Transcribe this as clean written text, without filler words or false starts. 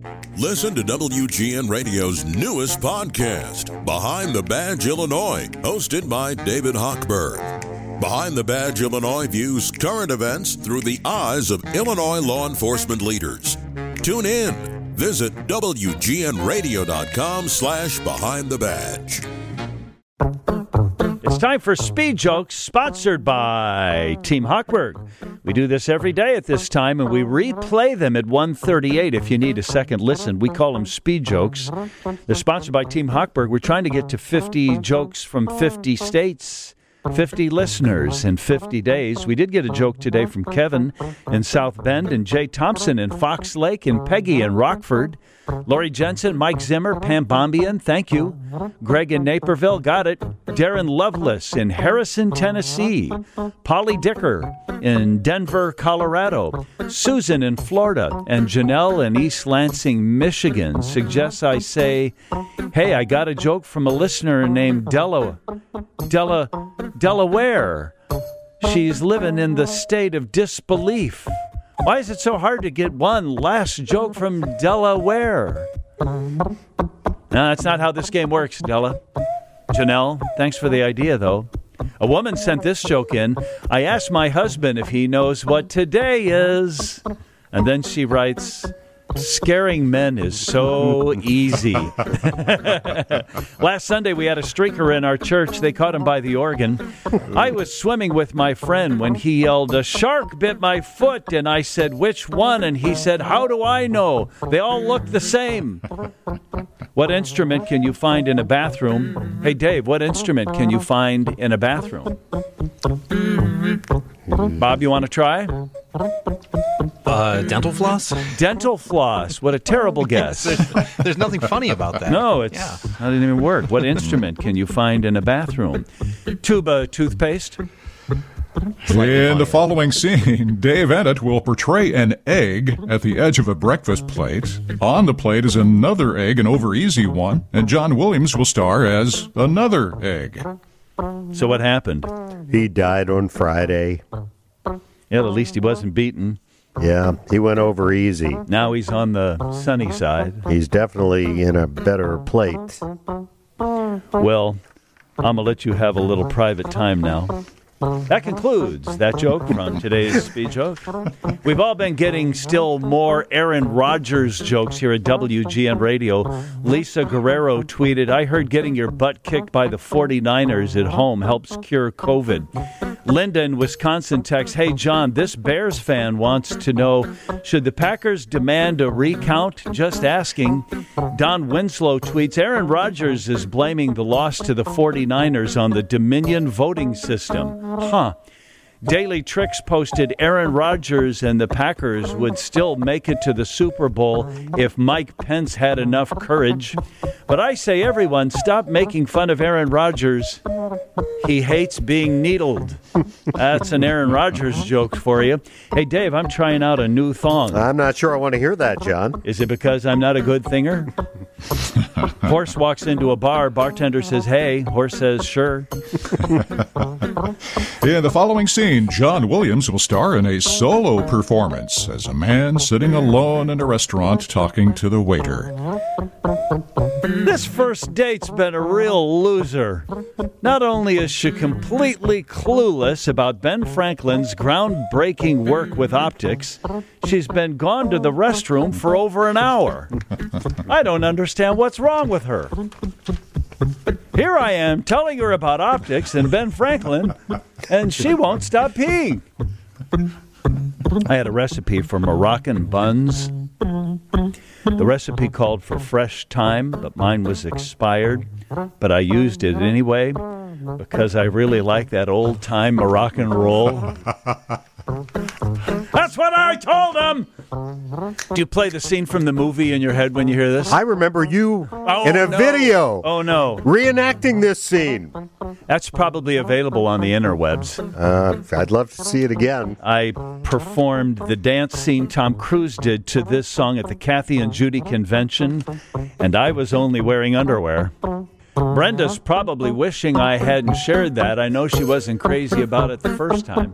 Listen to WGN Radio's newest podcast, Behind the Badge Illinois, hosted by David Hochberg. Behind the Badge Illinois views current events through the eyes of Illinois law enforcement leaders. Tune in. Visit WGNRadio.com/Behind the Badge. It's time for Speed Jokes, sponsored by Team Hochberg. We do this every day at this time, and we replay them at 1:38 if you need a second listen. We call them Speed Jokes. They're sponsored by Team Hochberg. We're trying to get to 50 jokes from 50 states, 50 listeners in 50 days. We did get a joke today from Kevin in South Bend, and Jay Thompson in Fox Lake, and Peggy in Rockford. Lori Jensen, Mike Zimmer, Pam Bombian, thank you. Greg in Naperville, got it. Darren Lovelace in Harrison, Tennessee. Polly Dicker in Denver, Colorado. Susan in Florida. And Janelle in East Lansing, Michigan suggests I say, hey, I got a joke from a listener named Delaware. She's living in the state of disbelief. Why is it so hard to get one last joke from Delaware? No, that's not how this game works, Della. Janelle, thanks for the idea, though. A woman sent this joke in. I asked my husband if he knows what today is. And then she writes, scaring men is so easy. Last Sunday, we had a streaker in our church. They caught him by the organ. I was swimming with my friend when he yelled, a shark bit my foot. And I said, which one? And he said, how do I know? They all look the same. What instrument can you find in a bathroom? Hey, Dave, what instrument can you find in a bathroom? Bob, you want to try? Dental floss? Dental floss. What a terrible guess. There's nothing funny about that. No, it didn't even work. What instrument can you find in a bathroom? Tuba toothpaste. In the following scene, Dave Ennett will portray an egg at the edge of a breakfast plate. On the plate is another egg, an over-easy one, and John Williams will star as another egg. So what happened? He died on Friday. Yeah, at least he wasn't beaten. Yeah, he went over easy. Now he's on the sunny side. He's definitely in a better plate. Well, I'm going to let you have a little private time now. That concludes that joke from today's Speed Joke. We've all been getting still more Aaron Rodgers jokes here at WGN Radio. Lisa Guerrero tweeted, I heard getting your butt kicked by the 49ers at home helps cure COVID. Linda in Wisconsin texts, hey, John, this Bears fan wants to know, should the Packers demand a recount? Just asking. Don Winslow tweets, Aaron Rodgers is blaming the loss to the 49ers on the Dominion voting system. Huh. Daily Tricks posted Aaron Rodgers and the Packers would still make it to the Super Bowl if Mike Pence had enough courage. But I say, everyone, stop making fun of Aaron Rodgers. He hates being needled. That's an Aaron Rodgers joke for you. Hey, Dave, I'm trying out a new thong. I'm not sure I want to hear that, John. Is it because I'm not a good thinger? Horse walks into a bar. Bartender says, hey. Horse says, sure. In the following scene, John Williams will star in a solo performance as a man sitting alone in a restaurant talking to the waiter. This first date's been a real loser. Not only is she completely clueless about Ben Franklin's groundbreaking work with optics, she's been gone to the restroom for over an hour. I don't understand what's wrong with her. Here I am telling her about optics and Ben Franklin, and she won't stop peeing. I had a recipe for Moroccan buns. The recipe called for fresh thyme, but mine was expired. But I used it anyway because I really like that old-time Moroccan roll. That's what I told him! Do you play the scene from the movie in your head when you hear this? I remember you in a video. Oh, no. Reenacting this scene. That's probably available on the interwebs. I'd love to see it again. I performed the dance scene Tom Cruise did to this song at the Kathy and Judy convention, and I was only wearing underwear. Brenda's probably wishing I hadn't shared that. I know she wasn't crazy about it the first time.